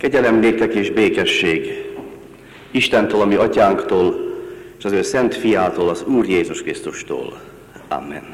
Kegyelem néktek és békesség Istentől, a mi atyánktól, és az ő szent fiától, az Úr Jézus Krisztustól. Amen.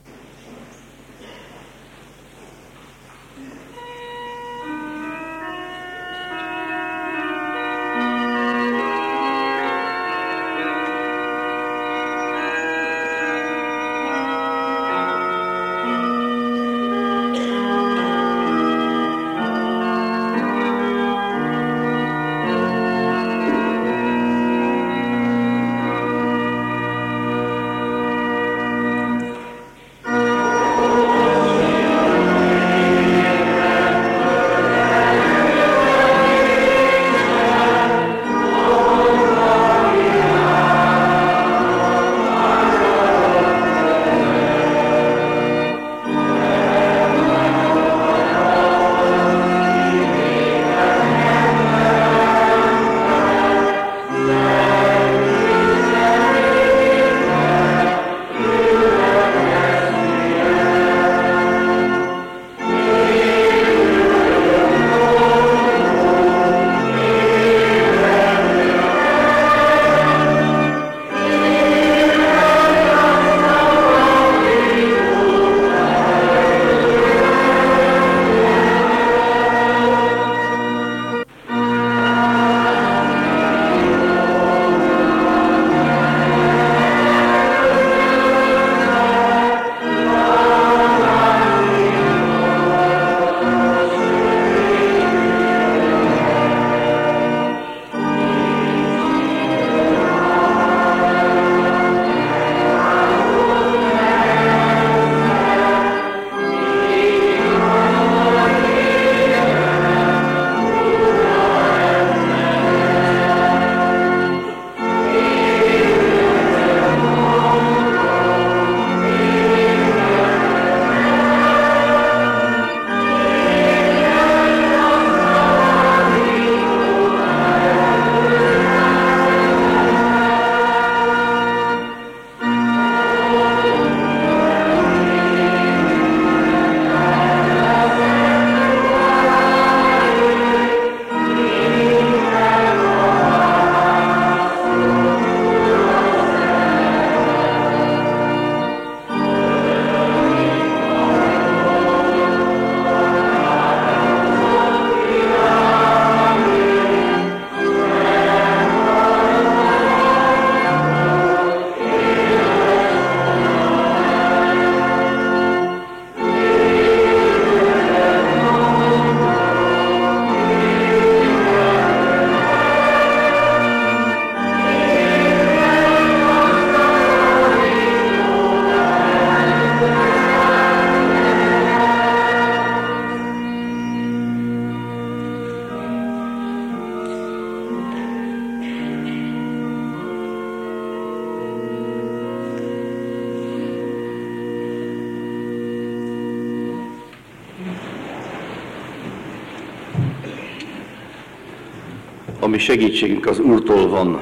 A mi segítségünk az Úrtól van,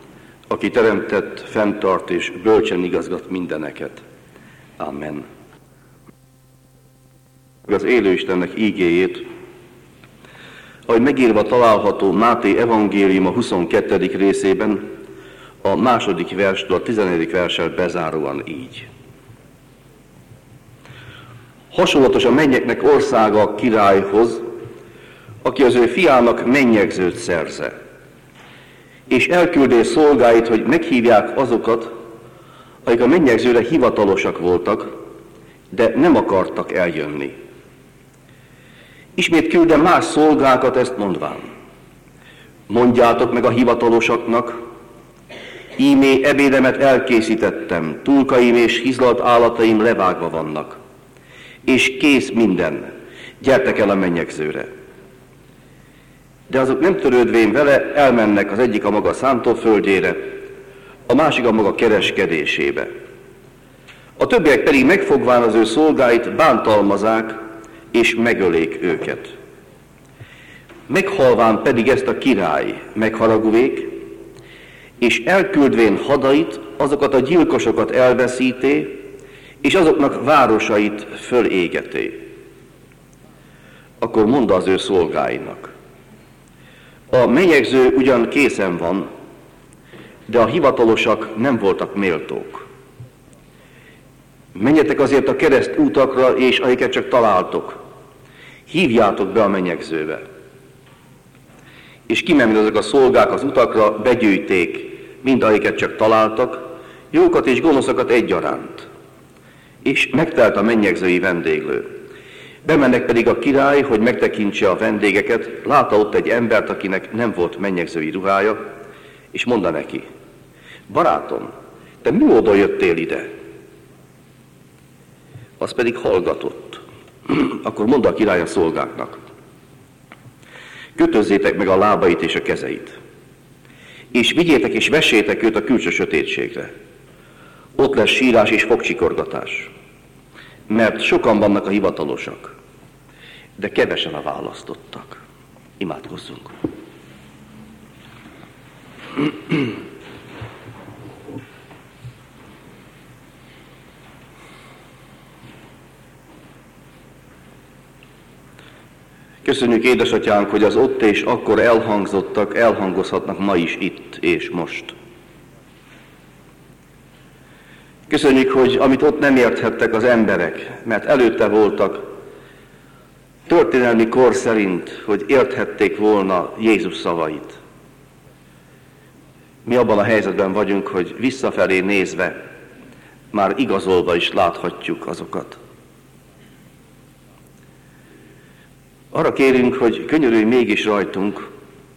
aki teremtett, fenntart és bölcsen igazgat mindeneket. Amen. Az élő Istennek ígéjét, ahogy megírva található Máté evangélium a 22. részében, a 2. verstől a 14. verssel bezáróan így. Hasonlatos a mennyeknek országa a királyhoz, aki az ő fiának mennyegzőt szerze, és elküldé szolgáit, hogy meghívják azokat, akik a mennyegzőre hivatalosak voltak, de nem akartak eljönni. Ismét küldte más szolgákat, ezt mondván: mondjátok meg a hivatalosaknak, íme ebédemet elkészítettem, túlkaim és hizlalt állataim levágva vannak, és kész minden, gyertek el a mennyegzőre. De azok nem törődvén vele, elmennek, az egyik a maga szántóföldjére, a másik a maga kereskedésébe. A többiek pedig megfogván az ő szolgáit bántalmazák, és megölék őket. Meghalván pedig ezt a király megharagulék, és elküldvén hadait, azokat a gyilkosokat elveszíté, és azoknak városait fölégeté. Akkor mondta az ő szolgáinak: A menyegző ugyan készen van, de a hivatalosak nem voltak méltók. Menjetek azért a kereszt útakra, és amiket csak találtok, hívjátok be a menyegzőbe. És kimenve ezek a szolgák az utakra, begyűjték mind amiket csak találtak, jókat és gonoszakat egyaránt. És megtelt a mennyegzői vendéglő. Bemennek pedig a király, hogy megtekintse a vendégeket, látta ott egy embert, akinek nem volt mennyegzői ruhája, és mondta neki: barátom, te mi módon jöttél ide? Az pedig hallgatott. Akkor mondta a király a szolgáknak: kötözzétek meg a lábait és a kezeit, és vigyétek és vessétek őt a külső sötétségre. Ott lesz sírás és fogcsikorgatás, mert sokan vannak a hivatalosak, de kevesen a választottak. Imádkozzunk. Köszönjük, édesatyánk, hogy az ott és akkor elhangzottak, elhangozhatnak ma is itt és most. Köszönjük, hogy amit ott nem érthettek az emberek, mert előtte voltak, történelmi kor szerint, hogy érthették volna Jézus szavait. Mi abban a helyzetben vagyunk, hogy visszafelé nézve már igazolva is láthatjuk azokat. Arra kérünk, hogy könyörülj mégis rajtunk,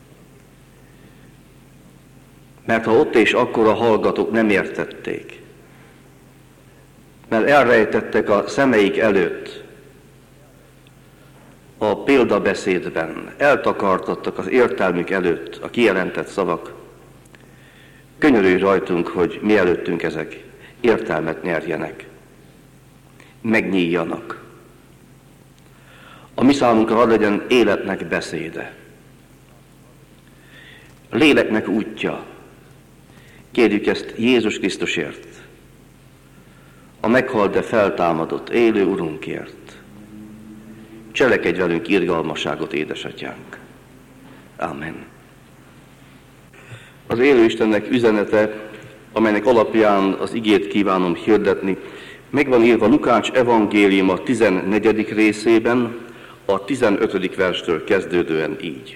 mert ha ott és akkor a hallgatók nem értették, mert elrejtettek a szemeik előtt a példabeszédben, eltakartattak az értelmük előtt a kijelentett szavak, könyörülj rajtunk, hogy mi előttünk ezek értelmet nyerjenek, megnyíljanak. A mi számunkra hadd legyen életnek beszéde, léleknek útja. Kérjük ezt Jézus Krisztusért, a meghalt, de feltámadott, élő Urunkért. Cselekedj velünk irgalmasságot, édesatyánk. Amen. Az élő Istennek üzenete, amelynek alapján az igét kívánom hirdetni, meg van írva Lukács evangéliuma 14. részében, a 15. verstől kezdődően így.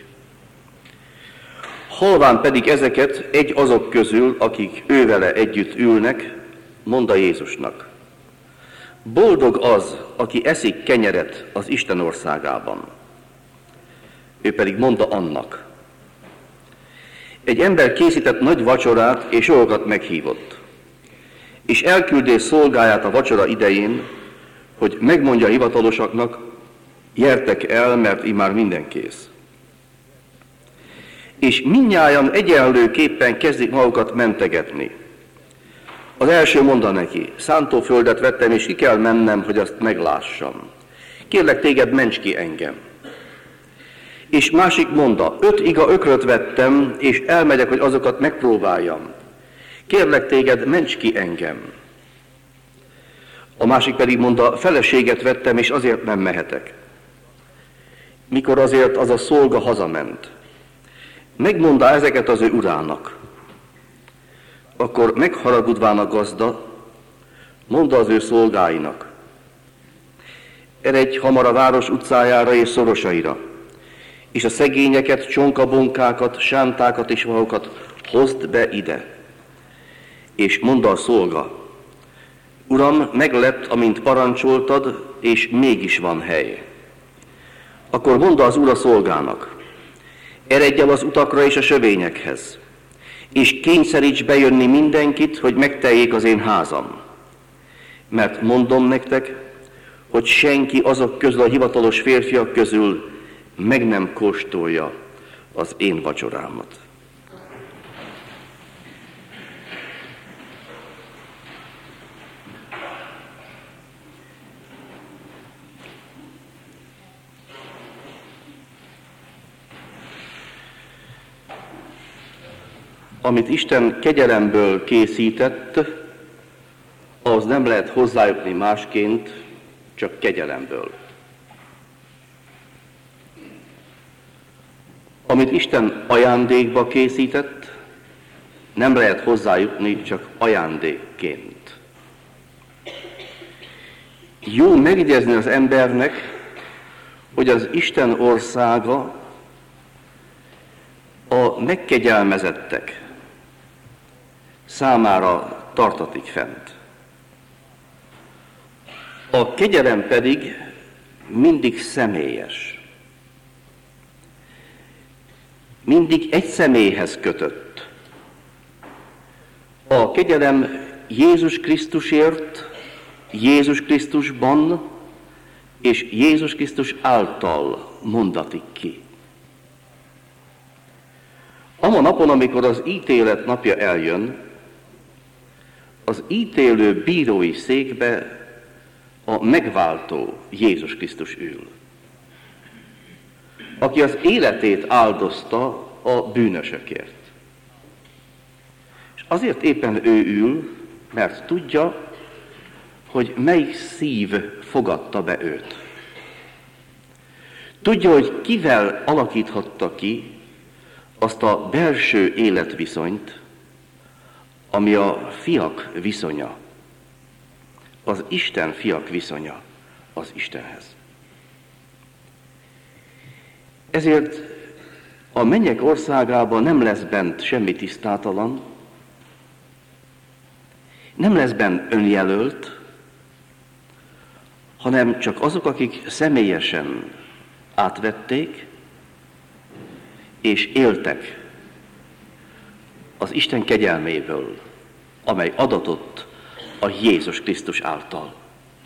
Halván pedig ezeket egy azok közül, akik ővele együtt ülnek, mondta Jézusnak: boldog az, aki eszik kenyeret az Isten országában. Ő pedig mondta annak: egy ember készített nagy vacsorát, és sokakat meghívott, és elküldés szolgáját a vacsora idején, hogy megmondja a hivatalosaknak: gyertek el, mert immár minden kész. És mindnyájan egyenlőképpen kezdik magukat mentegetni. Az első mondta neki: szántóföldet vettem, és ki kell mennem, hogy azt meglássam. Kérlek téged, ments ki engem. És másik mondta: 5 iga ökröt vettem, és elmegyek, hogy azokat megpróbáljam. Kérlek téged, ments ki engem. A másik pedig mondta: feleséget vettem, és azért nem mehetek. Mikor azért az a szolga hazament, megmondta ezeket az ő urának. Akkor megharagudván a gazda, mondta az ő szolgáinak: eredj hamar a város utcájára és szorosaira, és a szegényeket, csonkabonkákat, sántákat és vahokat hozd be ide. És mondta a szolga: Uram, meglett, amint parancsoltad, és mégis van hely. Akkor mondta az úr a szolgának: eredj el az utakra és a sövényekhez, és kényszeríts bejönni mindenkit, hogy megteljék az én házam. Mert mondom nektek, hogy senki azok közül, a hivatalos férfiak közül meg nem kóstolja az én vacsorámat. Amit Isten kegyelemből készített, ahhoz nem lehet hozzájutni másként, csak kegyelemből. Amit Isten ajándékba készített, nem lehet hozzájutni csak ajándékként. Jó megjegyezni az embernek, hogy az Isten országa a megkegyelmezettek számára tartatik fent. A kegyelem pedig mindig személyes. Mindig egy személyhez kötött. A kegyelem Jézus Krisztusért, Jézus Krisztusban és Jézus Krisztus által mondatik ki. Ama napon, amikor az ítélet napja eljön, az ítélő bírói székbe a megváltó Jézus Krisztus ül, aki az életét áldozta a bűnösökért. És azért éppen ő ül, mert tudja, hogy melyik szív fogadta be őt. Tudja, hogy kivel alakíthatta ki azt a belső életviszonyt, ami a fiak viszonya, az Isten fiak viszonya az Istenhez. Ezért a mennyek országában nem lesz bent semmi tisztátalan, nem lesz bent önjelölt, hanem csak azok, akik személyesen átvették és éltek az Isten kegyelméből, amely adatott a Jézus Krisztus által.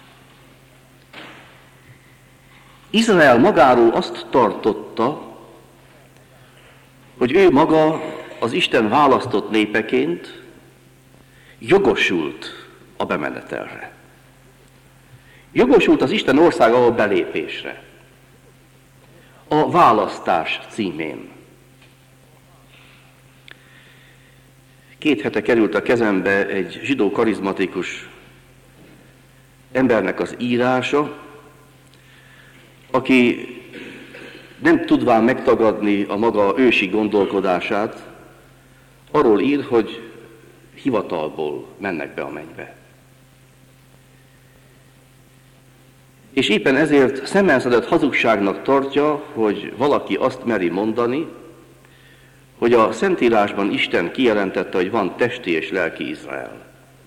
Izrael magáról azt tartotta, hogy ő maga az Isten választott népeként jogosult a bemenetelre. Jogosult az Isten országába belépésre. A választás címén. 2 hete került a kezembe egy zsidó karizmatikus embernek az írása, aki nem tudván megtagadni a maga ősi gondolkodását, arról ír, hogy hivatalból mennek be a mennybe. És éppen ezért szemenszedett hazugságnak tartja, hogy valaki azt meri mondani, hogy a Szentírásban Isten kijelentette, hogy van testi és lelki Izrael.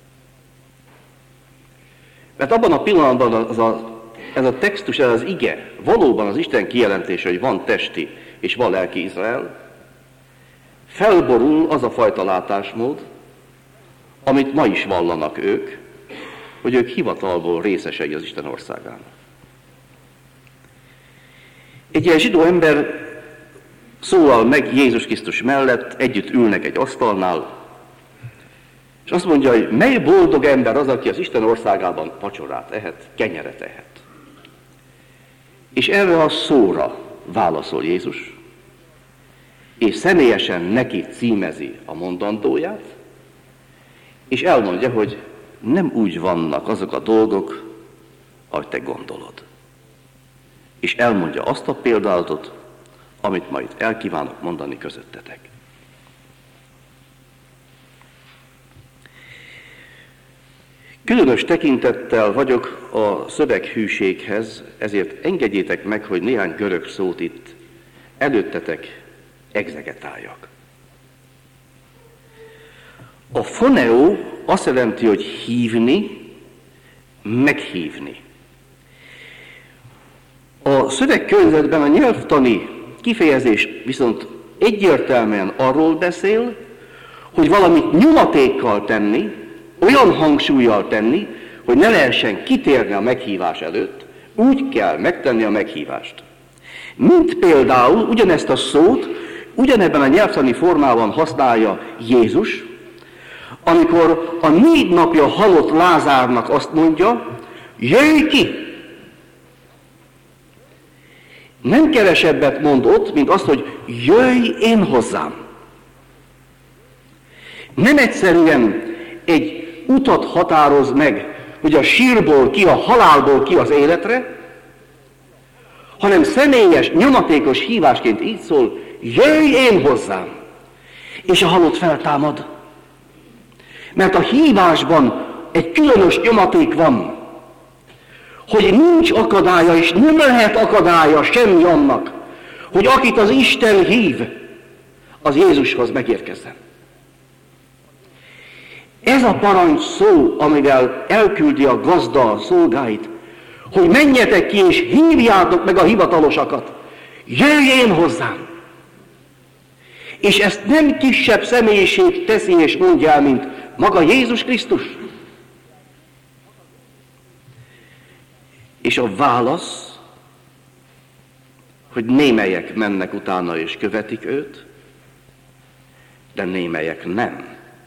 Mert abban a pillanatban ez a textus, ez az ige, valóban az Isten kijelentése, hogy van testi és van lelki Izrael, felborul az a fajta látásmód, amit ma is vallanak ők, hogy ők hivatalból részesei az Isten országának. Egy ilyen zsidó ember szólal meg Jézus Krisztus mellett, együtt ülnek egy asztalnál, és azt mondja, hogy mely boldog ember az, aki az Isten országában vacsorát ehet, kenyeret ehet. És erre a szóra válaszol Jézus, és személyesen neki címezi a mondandóját, és elmondja, hogy nem úgy vannak azok a dolgok, ahogy te gondolod. És elmondja azt a példálatot, amit majd elkívánok mondani közöttetek. Különös tekintettel vagyok a szöveghűséghez, ezért engedjétek meg, hogy néhány görög szót itt előttetek egzegetáljak. A phoneo azt jelenti, hogy hívni, meghívni. A szövegkörnyezetben a nyelvtani kifejezés viszont egyértelműen arról beszél, hogy valamit nyomatékkal tenni, olyan hangsúllyal tenni, hogy ne lehessen kitérni a meghívás előtt, úgy kell megtenni a meghívást. Mint például ugyanezt a szót, ugyanebben a nyelvtani formában használja Jézus, amikor a 4 napja halott Lázárnak azt mondja, jöjj ki! Nem kevesebbet mond ott, mint azt, hogy jöjj én hozzám. Nem egyszerűen egy utat határoz meg, hogy a sírból ki, a halálból ki az életre, hanem személyes, nyomatékos hívásként így szól, jöjj én hozzám, és a halott feltámad. Mert a hívásban egy különös nyomaték van, hogy nincs akadálya, és nem lehet akadálya semmi annak, hogy akit az Isten hív, az Jézushoz megérkezzen. Ez a parancs szó, amivel elküldi a gazda a szolgáit, hogy menjetek ki és hívjátok meg a hivatalosakat, jöjj én hozzám. És ezt nem kisebb személyiség teszi és mondja el, mint maga Jézus Krisztus. És a válasz, hogy némelyek mennek utána és követik őt, de némelyek nem.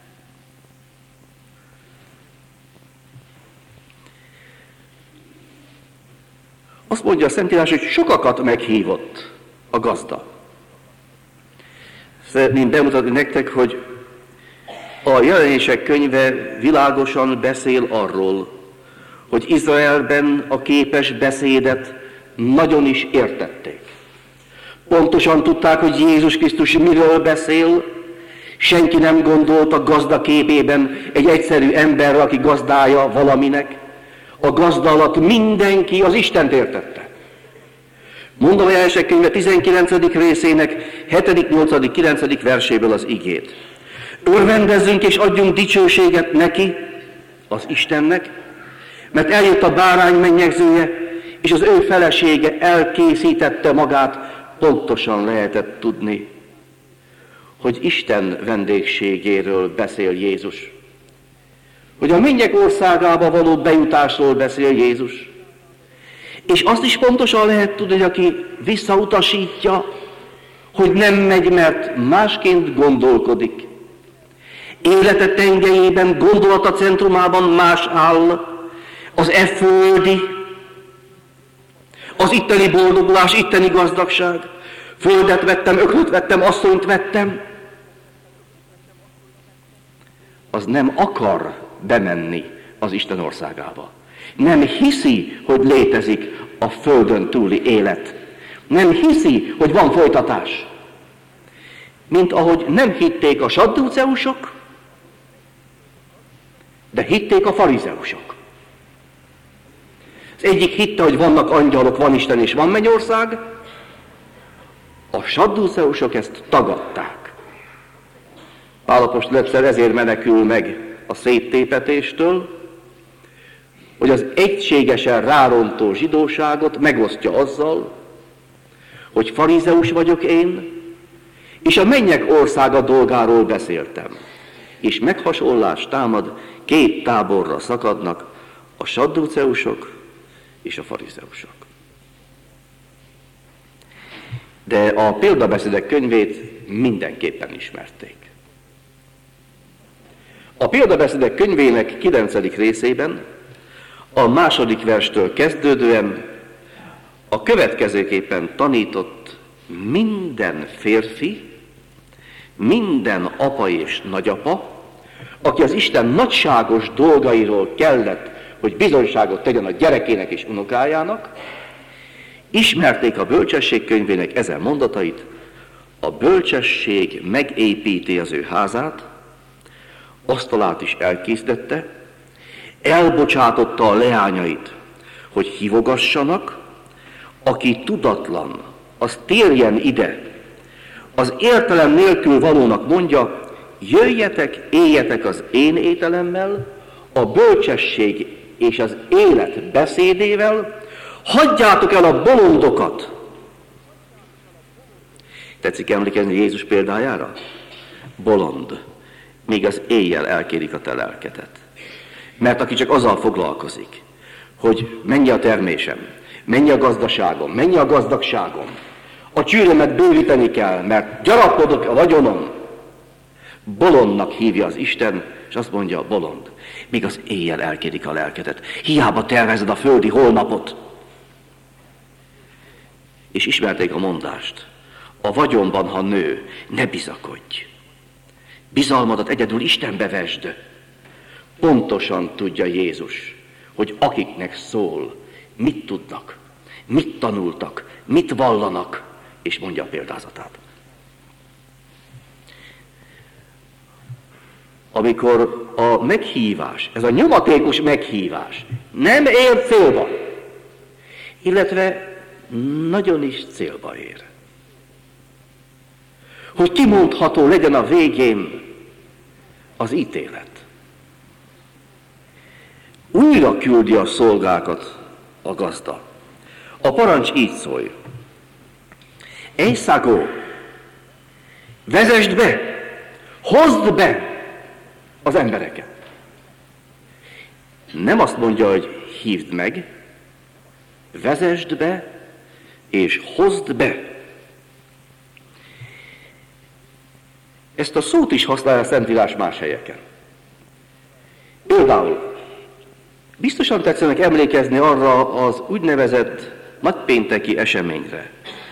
Azt mondja a Szentírás, hogy sokakat meghívott a gazda. Szeretném bemutatni nektek, hogy a Jelenések könyve világosan beszél arról, hogy Izraelben a képes beszédet nagyon is értették. Pontosan tudták, hogy Jézus Krisztus miről beszél, senki nem gondolt a gazda képében egy egyszerű emberre, aki gazdája valaminek. A gazda alatt mindenki az Istent értette. Mondom a Jelenések könyve 19. részének 7., 8., 9. verséből az igét. Örvendezzünk és adjunk dicsőséget neki, az Istennek, mert eljött a bárány mennyegzője, és az ő felesége elkészítette magát, pontosan lehetett tudni, hogy Isten vendégségéről beszél Jézus. Hogy a mennyek országába való bejutásról beszél Jézus. És azt is pontosan lehet tudni, hogy aki visszautasítja, hogy nem megy, mert másként gondolkodik. Élete tengelyében, gondolata centrumában más áll, az földi, az itteni boldogulás, itteni gazdagság. Földet vettem, ökröt vettem, asszonyt vettem. Az nem akar bemenni az Isten országába. Nem hiszi, hogy létezik a földön túli élet. Nem hiszi, hogy van folytatás. Mint ahogy nem hitték a sadduceusok, de hitték a farizeusok. Az egyik hitte, hogy vannak angyalok, van Isten és van mennyország, a sadduceusok ezt tagadták. Pál apostol egyszer ezért menekül meg a széttépetéstől, hogy az egységesen rárontó zsidóságot megosztja azzal, hogy farizeus vagyok én, és a mennyek országa dolgáról beszéltem. És meghasonlás támad, két táborra szakadnak, a sadduceusok és a farizeusok. De a példabeszédek könyvét mindenképpen ismerték. A példabeszédek könyvének 9. részében, a 2. verstől kezdődően a következőképpen tanított minden férfi, minden apa és nagyapa, aki az Isten nagyságos dolgairól kellett, hogy bizonyságot tegyen a gyerekének és unokájának, ismerték a bölcsesség könyvének ezen mondatait: a bölcsesség megépíti az ő házát, asztalát is elkészítette, elbocsátotta a leányait, hogy hívogassanak, aki tudatlan, az térjen ide, az értelem nélkül valónak mondja: jöjjetek, éljetek az én ételemmel, a bölcsesség és az élet beszédével, hagyjátok el a bolondokat. Tetszik emlékezni Jézus példájára? Bolond, még az éjjel elkérik a te lelkedet. Mert aki csak azzal foglalkozik, hogy mennyi a termésem, mennyi a gazdaságom, mennyi a gazdagságom, a csűrömet bővíteni kell, mert gyarapodok a vagyonom, bolondnak hívja az Isten, és azt mondja: a bolond, míg az éjjel elkérik a lelkedet. Hiába tervezed a földi holnapot. És ismerték a mondást: a vagyonban, ha nő, ne bizakodj. Bizalmadat egyedül Istenbe vesd. Pontosan tudja Jézus, hogy akiknek szól, mit tudnak, mit tanultak, mit vallanak, és mondja a példázatát. amikor a meghívás, ez a nyomatékos meghívás nem ér célba, illetve nagyon is célba ér. Hogy kimondható legyen a végén az ítélet. Újra küldi a szolgákat a gazda. A parancs így szól. Éjszakó, vezesd be, hozd be az embereket. Nem azt mondja, hogy hívd meg, vezesd be, és hozd be. Ezt a szót is használja a Szentírás más helyeken. Például biztosan tetszenek emlékezni arra az úgynevezett nagypénteki eseményre.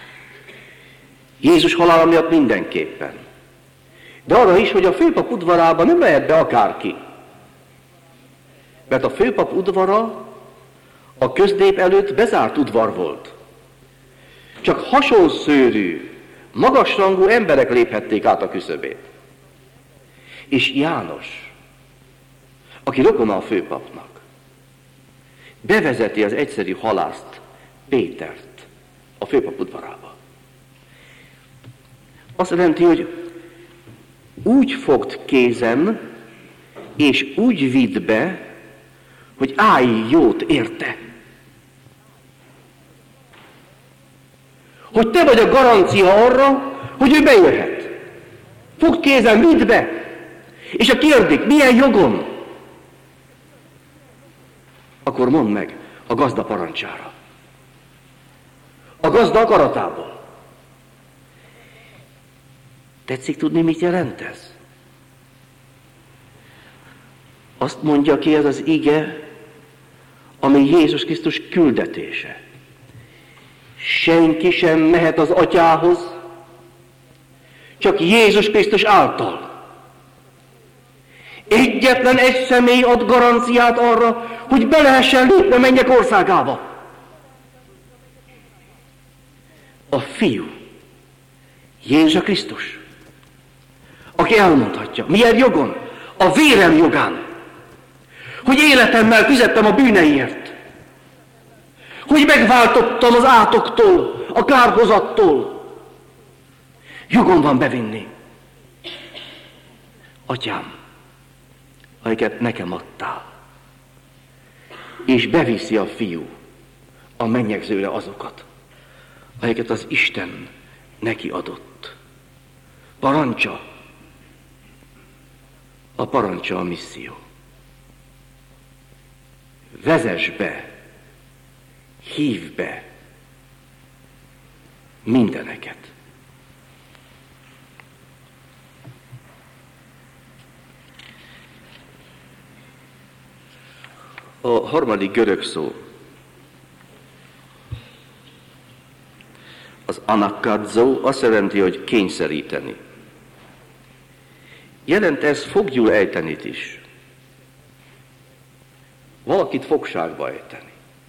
Jézus halála miatt mindenképpen. De arra is, hogy a főpap udvarába nem mehet be akárki. Mert a főpap udvara a köznép előtt bezárt udvar volt. Csak hasonszőrű, magasrangú emberek léphették át a küszöbét. És János, aki rokona a főpapnak, bevezeti az egyszerű halászt, Pétert a főpap udvarába. Azt jelenti, hogy úgy fogd kézen, és úgy vidd be, hogy állj jót érte. Hogy te vagy a garancia arra, hogy ő bejöhet. Fogd kézen, vidd be. És a kérdik, milyen jogon? Akkor mondd meg a gazda parancsára. A gazda akaratából. Tetszik tudni, mit jelent ez? Azt mondja ki ez az ige, ami Jézus Krisztus küldetése. Senki sem mehet az Atyához, csak Jézus Krisztus által. Egyetlen egy személy ad garanciát arra, hogy be lehessen lépni a mennyek országába. A Fiú, Jézus Krisztus, aki elmondhatja, milyen jogon? A vérem jogán, hogy életemmel fizettem a bűneiért, hogy megváltottam az átoktól, a kárhozattól. Jogom van bevinni. Atyám, amiket nekem adtál, és beviszi a Fiú a mennyegzőre azokat, amiket az Isten neki adott. Parancsa. A parancsa a misszió. Vezess be, hívd be mindeneket. A harmadik görög szó, az anakadzo, azt jelenti, hogy kényszeríteni. Jelent ez foglyul ejtenit is. Valakit fogságba ejteni.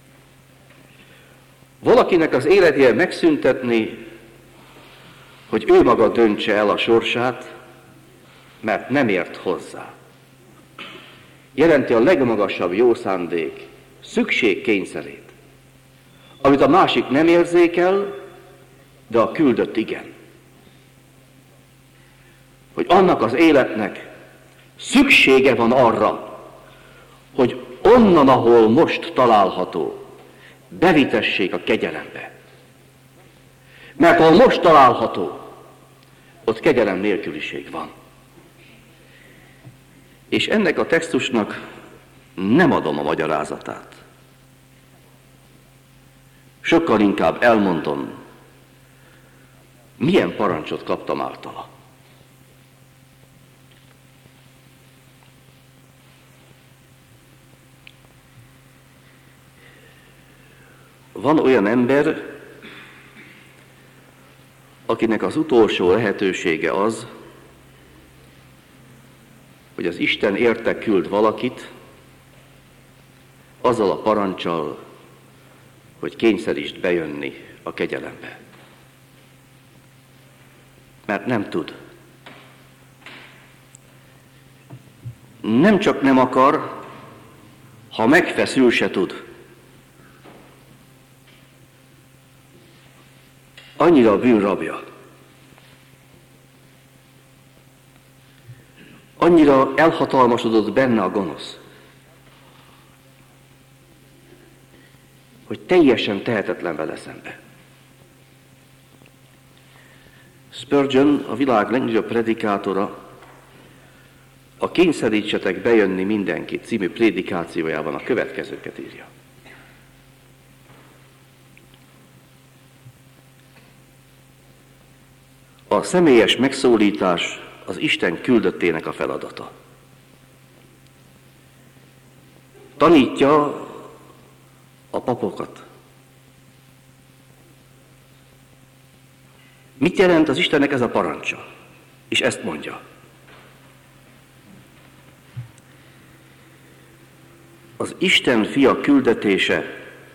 Valakinek az életét megszüntetni, hogy ő maga döntse el a sorsát, mert nem ért hozzá. Jelenti a legmagasabb jó szándék szükségkényszerét, amit a másik nem érzékel, de a küldött igen. Hogy annak az életnek szüksége van arra, hogy onnan, ahol most található, bevitessék a kegyelembe. Mert ahol most található, ott kegyelem nélküliség van. És ennek a textusnak nem adom a magyarázatát. Sokkal inkább elmondom, milyen parancsot kaptam általa. Van olyan ember, akinek az utolsó lehetősége az, hogy az Isten érte küld valakit, azzal a paranccsal, hogy kényszerítsd bejönni a kegyelembe. Mert nem tud. nem csak nem akar, ha megfeszül, se tud. Annyira a bűn rabja. Annyira elhatalmasodott benne a gonosz, hogy teljesen tehetetlen vele szembe. Spurgeon, a világ legnagyobb predikátora, a Kényszerítsetek bejönni mindenkit című prédikációjában a következőket írja. A személyes megszólítás az Isten küldöttének a feladata. Tanítja a papokat. Mit jelent az Istennek ez a parancsa? És ezt mondja. Az Isten fia küldetése,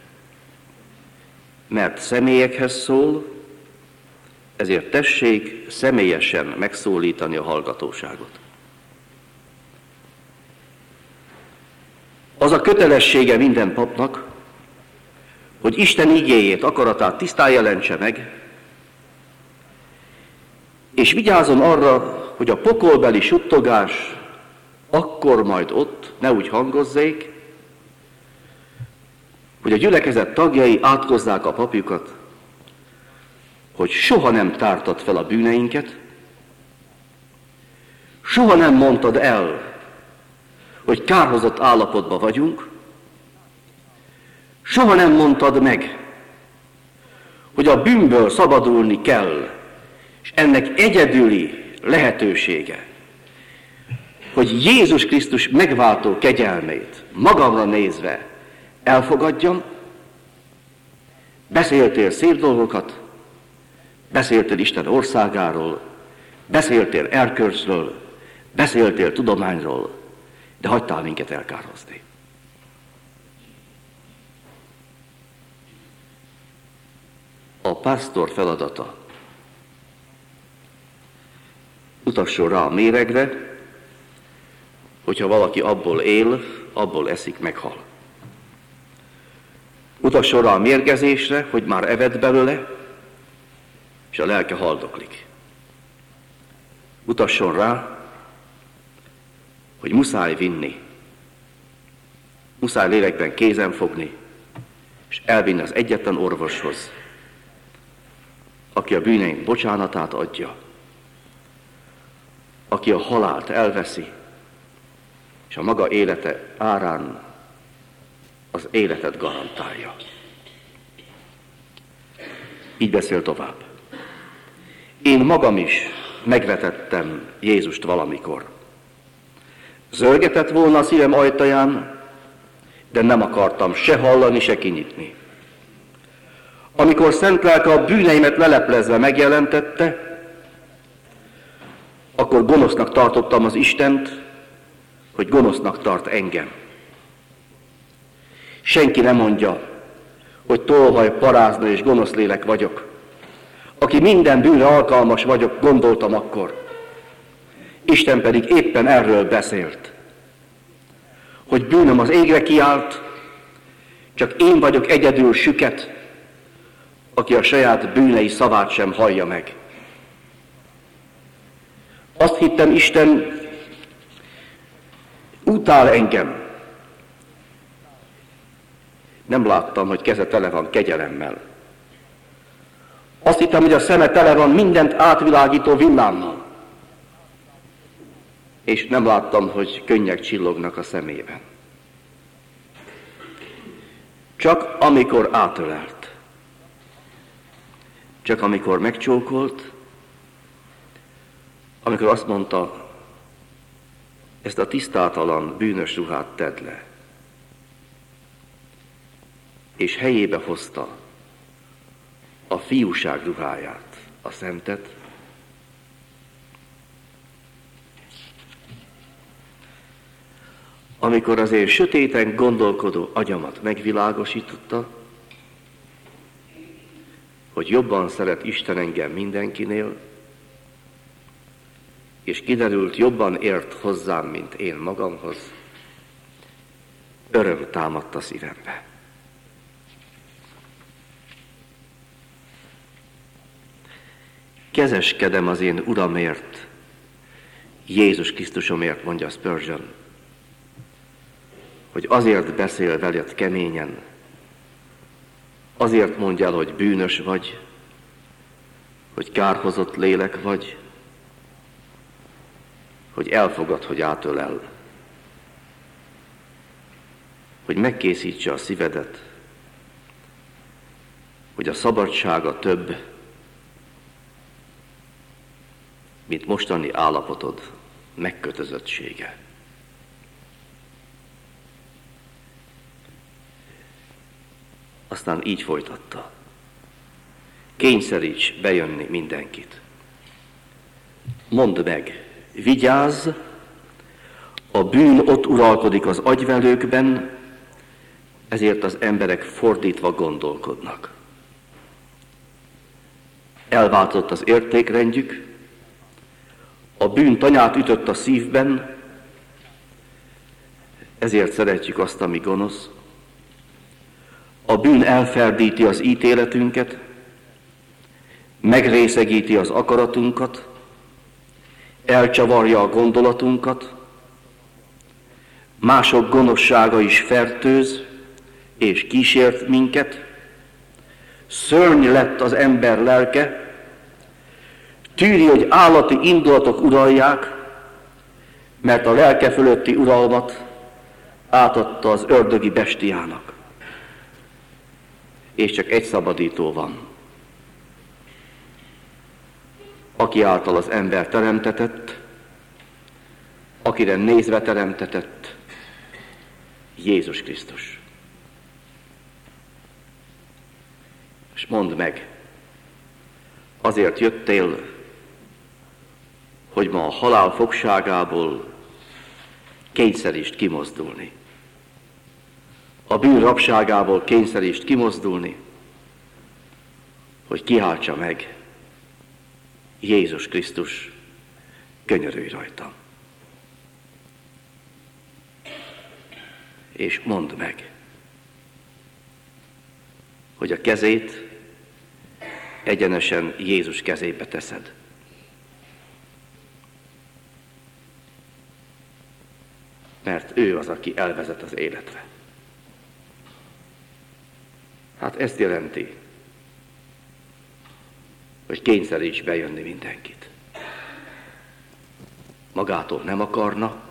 mert személyekhez szól, ezért tessék személyesen megszólítani a hallgatóságot. Az a kötelessége minden papnak, hogy Isten igéjét, akaratát tisztán jelentse meg, és vigyázzon arra, hogy a pokolbeli suttogás akkor majd ott ne úgy hangozzék, hogy a gyülekezet tagjai átkozzák a papjukat, hogy soha nem tártad fel a bűneinket, soha nem mondtad el, hogy kárhozott állapotban vagyunk, soha nem mondtad meg, hogy a bűnből szabadulni kell, és ennek egyedüli lehetősége, hogy Jézus Krisztus megváltó kegyelmét magamra nézve elfogadjam. Beszéltél szép dolgokat, beszéltél Isten országáról, beszéltél erkölcsről, beszéltél tudományról, de hagytál minket elkározni. A pásztor feladata: utasson rá a méregre, hogyha valaki abból él, abból eszik, meghal. Utasson rá a mérgezésre, hogy már evett belőle, és a lelke haldoklik. Utasson rá, hogy muszáj vinni, muszáj lélekben kézen fogni, és elvinni az egyetlen orvoshoz, aki a bűneink bocsánatát adja, aki a halált elveszi, és a maga élete árán az életet garantálja. Így beszél tovább. Én magam is megvetettem Jézust valamikor. Zörgetett volna a szívem ajtaján, de nem akartam se hallani, se kinyitni. Amikor szent lelke a bűneimet leleplezve megjelentette, akkor gonosznak tartottam az Istent, hogy gonosznak tart engem. Senki nem mondja, hogy tolvaj, parázna és gonosz lélek vagyok. Aki minden bűnre alkalmas vagyok, gondoltam akkor. Isten pedig éppen erről beszélt. Hogy bűnöm az égre kiált, csak én vagyok egyedül süket, aki a saját bűnei szavát sem hallja meg. Azt hittem, Isten utál engem. Nem láttam, hogy keze tele van kegyelemmel. Azt hittem, hogy a szeme tele van mindent átvilágító villámmal. És nem láttam, hogy könnyek csillognak a szemében. Csak amikor átölelt, csak amikor megcsókolt, amikor azt mondta, ezt a tisztátalan, bűnös ruhát tedd le, és helyébe hozta a fiúság ruháját, a szentet, amikor az én sötéten gondolkodó agyamat megvilágosította, hogy jobban szeret Isten engem mindenkinél, és kiderült, jobban ért hozzám, mint én magamhoz, öröm támadt a szívembe. Kezeskedem az én Uramért, Jézus Krisztusomért, mondja Spurgeon, hogy azért beszél veled keményen, azért mondja el, hogy bűnös vagy, hogy kárhozott lélek vagy, hogy elfogad, hogy átölel, hogy megkészítse a szívedet, hogy a szabadsága több, mint mostani állapotod megkötözöttsége. Aztán így folytatta. Kényszeríts bejönni mindenkit. Mondd meg, vigyázz, a bűn ott uralkodik az agyvelőkben, ezért az emberek fordítva gondolkodnak. Elváltozott az értékrendjük, a bűn tanyát ütött a szívben, ezért szeretjük azt, ami gonosz. A bűn elferdíti az ítéletünket, megrészegíti az akaratunkat, elcsavarja a gondolatunkat, mások gonoszsága is fertőz és kísért minket. Szörny lett az ember lelke, tűri, hogy állati indulatok uralják, mert a lelke fölötti uralmat átadta az ördögi bestiának. És csak egy szabadító van, aki által az ember teremtetett, akire nézve teremtetett, Jézus Krisztus. És mondd meg, azért jöttél, hogy ma a halál fogságából kényszerítsd kimozdulni. A bűn rabságából kényszerítsd kimozdulni, hogy kiháltsa meg Jézus Krisztus, könyörülj rajtam. És mondd meg, hogy a kezét egyenesen Jézus kezébe teszed. Mert ő az, aki elvezet az életre. Hát ezt jelenti, hogy kényszeríts bejönni mindenkit. Magától nem akarna,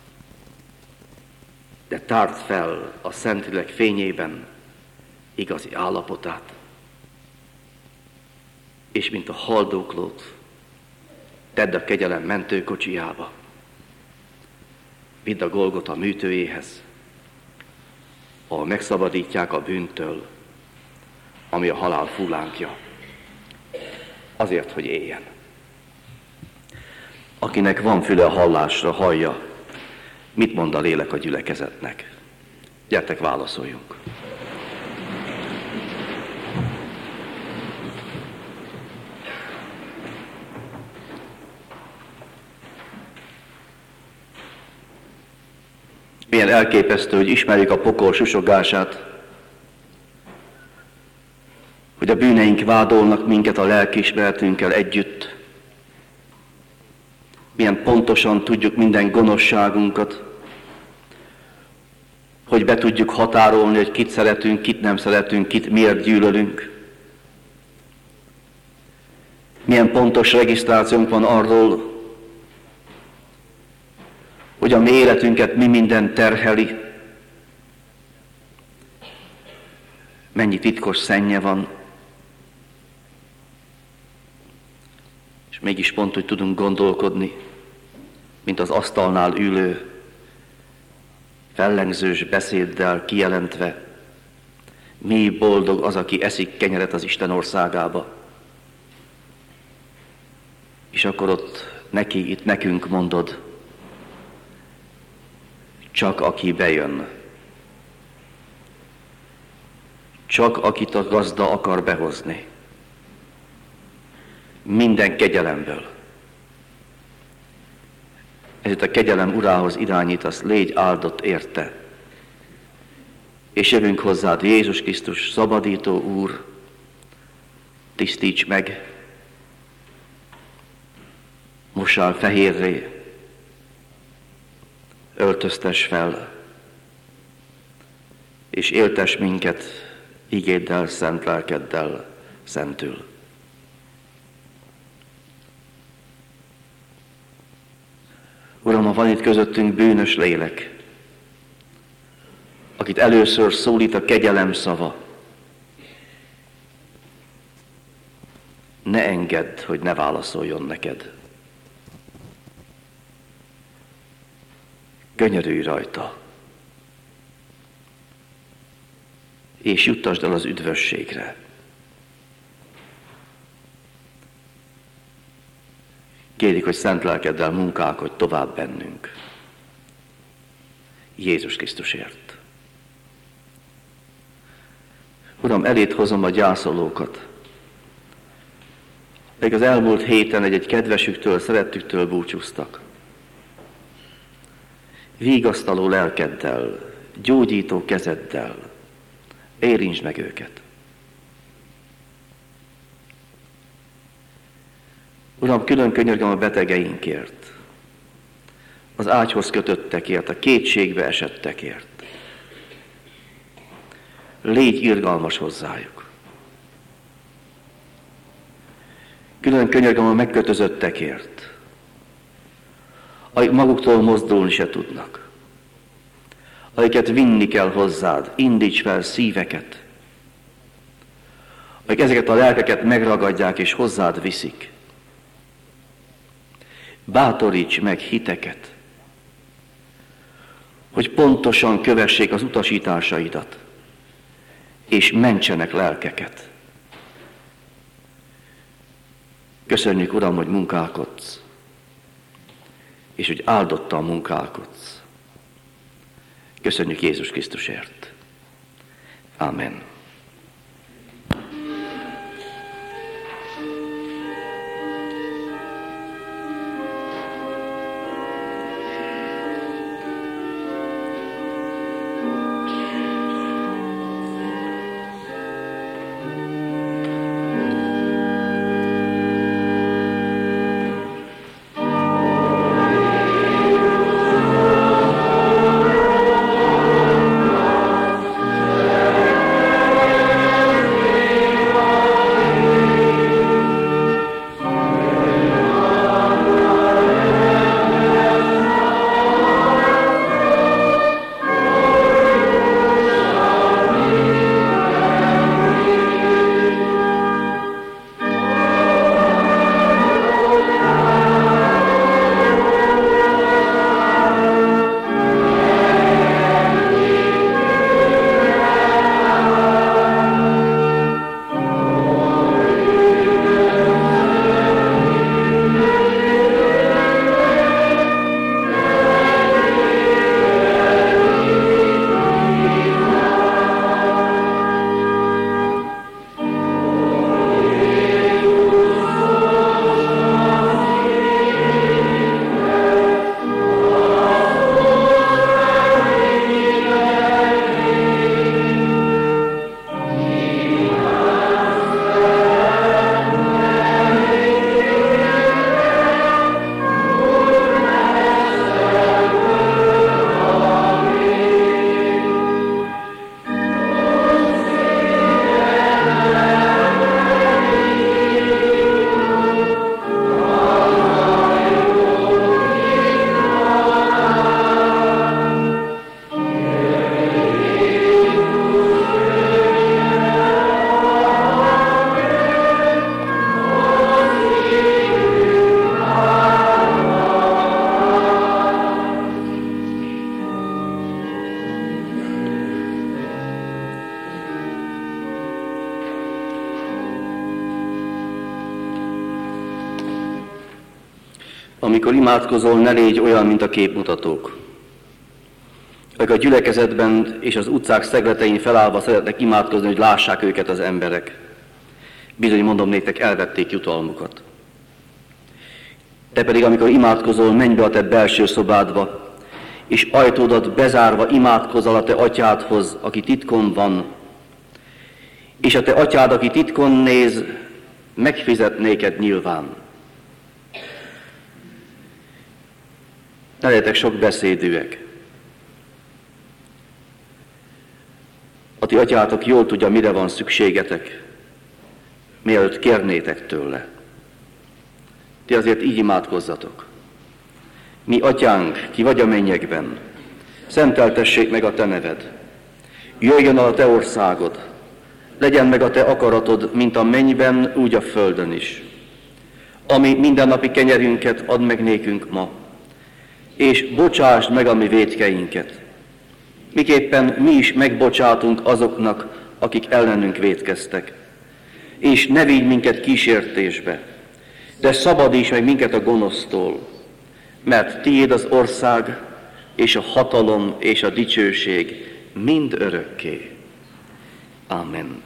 de tárd fel a Szentlélek fényében igazi állapotát, és mint a haldoklót tedd a kegyelem mentőkocsijába, vidd a Golgota műtőjéhez, ahol megszabadítják a bűntől, ami a halál fullánkja, azért, hogy éljen. Akinek van füle a hallásra, hallja, mit mond a lélek a gyülekezetnek. Gyertek, válaszoljunk. Milyen elképesztő, hogy ismerjük a pokol susogását, hogy a bűneink vádolnak minket a lelkiismeretünkkel együtt. Milyen pontosan tudjuk minden gonoszságunkat, hogy be tudjuk határolni, hogy kit szeretünk, kit nem szeretünk, kit miért gyűlölünk. Milyen pontos regisztrációnk van arról, hogy a mi életünket mi minden terheli, mennyi titkos szennye van, és mégis pont úgy tudunk gondolkodni, mint az asztalnál ülő, fellengzős beszéddel kijelentve, mi boldog az, aki eszik kenyeret az Isten országába. És akkor ott neki, itt nekünk mondod, csak aki bejön, csak akit a gazda akar behozni, minden kegyelemből, ezért a kegyelem urához irányítasz, légy áldott érte. És jövünk hozzád, Jézus Krisztus, szabadító Úr, tisztíts meg, mossál fehérré, öltöztes fel, és éltes minket igéddel, szent lelkeddel szentül. Uram, ha van itt közöttünk bűnös lélek, akit először szólít a kegyelem szava, ne engedd, hogy ne válaszoljon neked. Könyörülj rajta, és juttasd el az üdvösségre. Kérjük, hogy szent lelkeddel munkálkodj tovább bennünk. Jézus Krisztusért. Uram, eléd hozom a gyászolókat, akik az elmúlt héten egy kedvesüktől, szerettüktől búcsúztak. Vigasztaló lelkeddel, gyógyító kezeddel érintsd meg őket. Uram, külön könyörgöm a betegeinkért, az ágyhoz kötöttekért, a kétségbe esettekért. Légy irgalmas hozzájuk. Külön könyörgöm a megkötözöttekért, akik maguktól mozdulni se tudnak, akiket vinni kell hozzád, indíts fel szíveket, akik ezeket a lelkeket megragadják és hozzád viszik. Bátoríts meg hiteket, hogy pontosan kövessék az utasításaidat, és mentsenek lelkeket. Köszönjük, Uram, hogy munkálkodsz, és hogy áldottan munkálkodsz. Köszönjük Jézus Krisztusért. Amen. Amikor imádkozol, ne légy olyan, mint a képmutatók, akik a gyülekezetben és az utcák szegletein felállva szeretnek imádkozni, hogy lássák őket az emberek. Bizony mondom néktek, elvették jutalmukat. Te pedig, amikor imádkozol, menj be a te belső szobádba, és ajtódat bezárva imádkozol a te atyádhoz, aki titkon van, és a te atyád, aki titkon néz, megfizet néked nyilván. Ne legyetek sok beszédűek. A ti atyátok jól tudja, mire van szükségetek, mielőtt kérnétek tőle. Ti azért így imádkozzatok. Mi atyánk, ki vagy a mennyekben, szenteltessék meg a te neved. Jöjjön el a te országod, legyen meg a te akaratod, mint a mennyben, úgy a földön is. Ami mindennapi kenyerünket add meg nékünk ma, és bocsásd meg a mi vétkeinket, miképpen mi is megbocsátunk azoknak, akik ellenünk vétkeztek. És ne vigy minket kísértésbe, de szabadíts meg minket a gonosztól, mert tiéd az ország, és a hatalom, és a dicsőség mind örökké. Amen.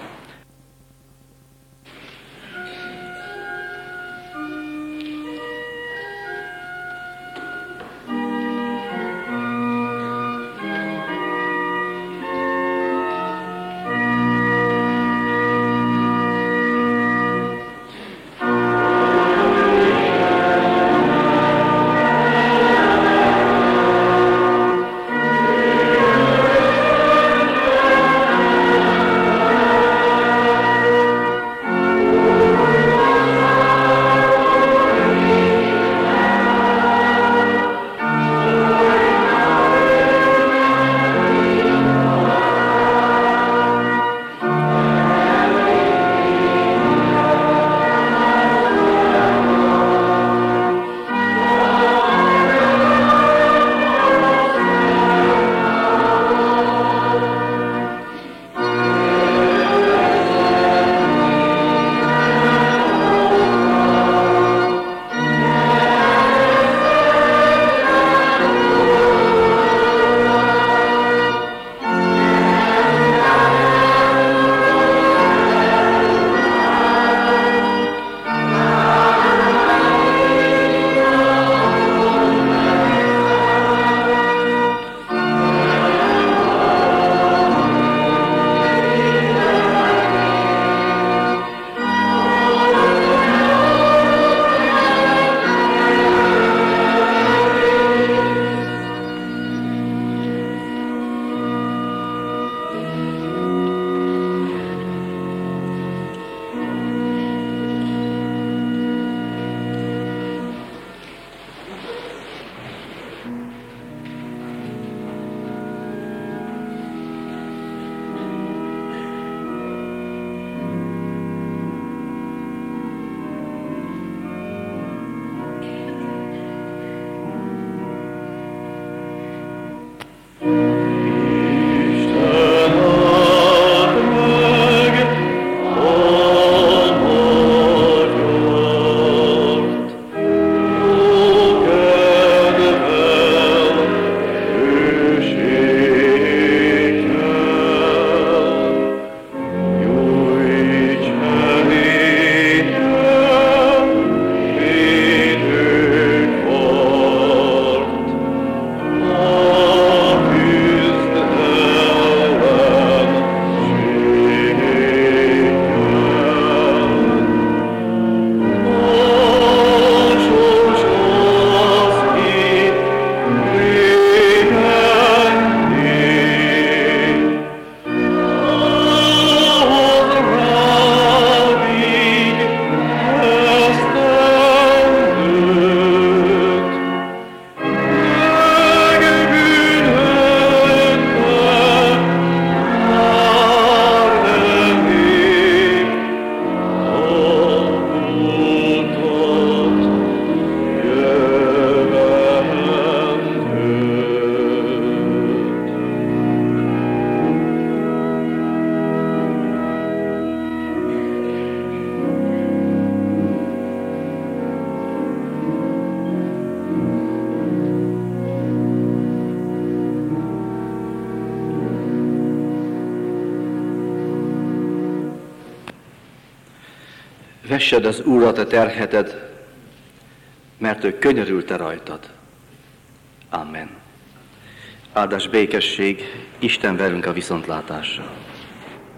Vessed az Úrra te terheted, mert ő könyörült rajtad. Amen. Áldás békesség, Isten velünk a viszontlátásra.